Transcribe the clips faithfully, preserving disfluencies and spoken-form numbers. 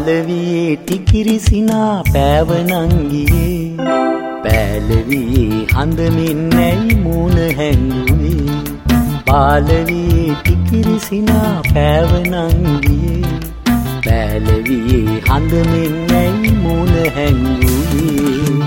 පාලවියේ ටිකිරිසිනා පෑවනංගියේ පෑලවියේ හඳ මෙන්නැයි මූණ හැංගුවේ පාලවියේ ටිකිරිසිනා පෑවනංගියේ පෑලවියේ හඳ මෙන්නැයි මූණ හැංගුවේ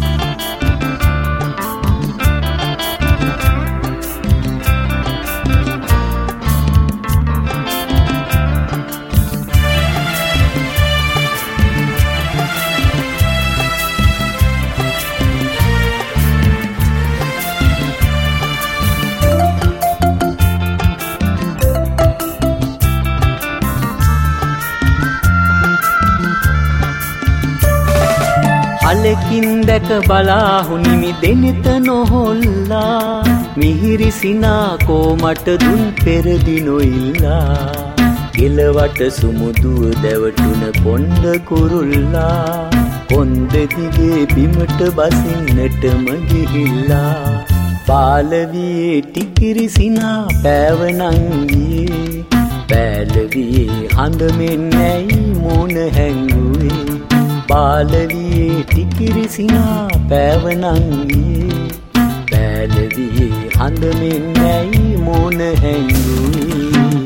අලකින් දැක බලාහුනිමි දෙනෙත නොහොල්ලා මිහිරිසිනා කෝමට දුන් පෙරදි නොඉල්ලා ගෙලවට සුමුදුව දැවටුන පොණ්ඩ කුරුල්ලා කොන්ද දිගේ බිමට බසින්නටම ගිහිල්ලා පාලවියේ ටිකිරිසිනා පෑවනංගියේ පෑලවියේ හඳ මෙන්නැයි මූණ හැංගුවේ පාලවියේ ටිකිරිසිනා පෑවනංගියේ පෑලවියේ හඳ මෙන්නැයි මූණ හැංගුවේ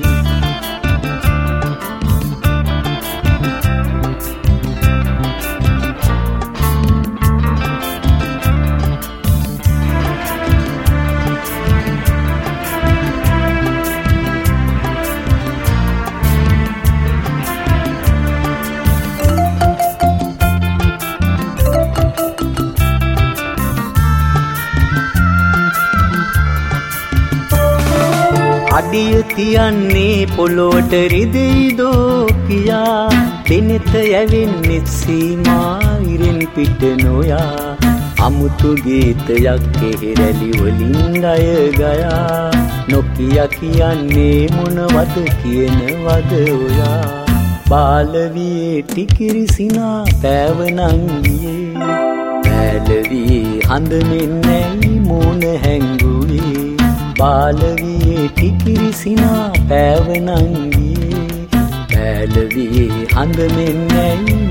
අඩිය තියන්නේ පොළොවට රිදෙයිදෝ කියා දෙනෙත යැවෙන්නෙත් සීමා ඉරෙන් පිට නොයා අමුතු ගීතයක් කෙහෙරැලි වලින් අය ගයා නොකිය කියන්නේ මොනවද කියනවද ඔයා පාලවියේ ටිකිරිසිනා පෑවනංගියේ පෑලවියේ හඳ මෙන්නැයි මූණ හැංගුවේ පාලවියේ ටිකිරිසිනා පෑවනංගියේ පෑලවියේ හඳ මෙන්නැයි